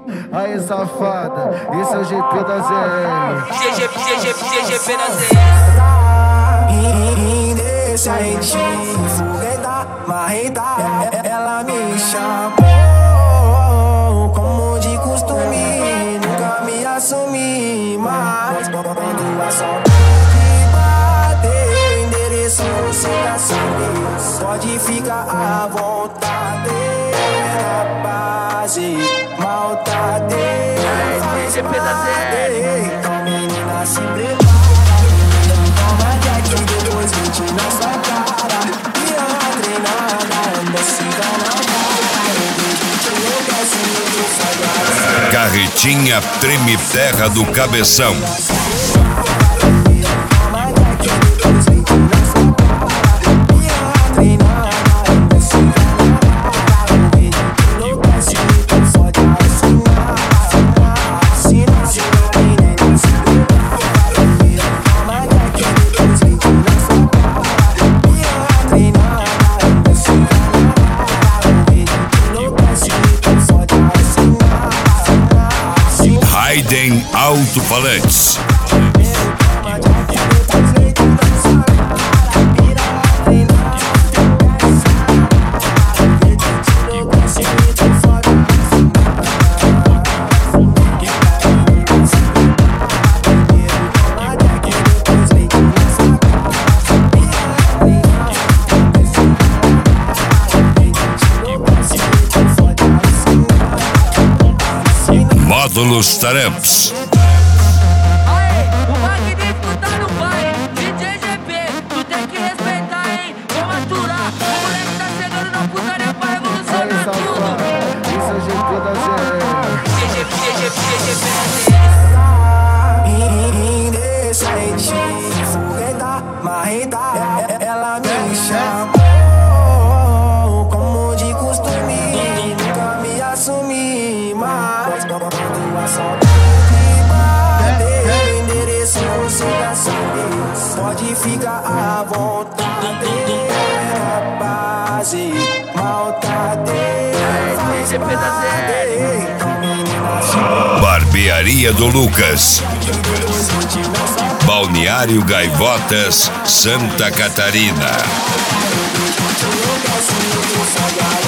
Aí, safada, esse é o GP da ZL. GP da ZL. Indecente, fogueta, marreta, ela me chamou. Como de costume, nunca me assumi. Mas quando a saudade bater, endereço você já sabe. Pode ficar à vontade, base, maldade. GP da ZL. Então menina se prepara, toma Jack, depois vinte na sua cara. E a treinada, descida na cara. Carretinha Treme Terra do Cabeção. Raiden Alto-Falantes. Módulos Taramps. Aê, o magnífico tá no pai. DJ GP, tu tem que respeitar, hein? Vamos aturar. O moleque tá chegando na putaria pra Aí, revolucionar tudo. safada, esse é o GP da ZL. GP da Indecente, fogueta, marreta, ela me chamou. Como de costume, nunca me assumi. Mas quando a saudade bater, endereço você já sabe. Pode ficar à vontade, base, maldade. GP da ZL. Barbearia do Lucas. Balneário Gaivotas, Santa Catarina.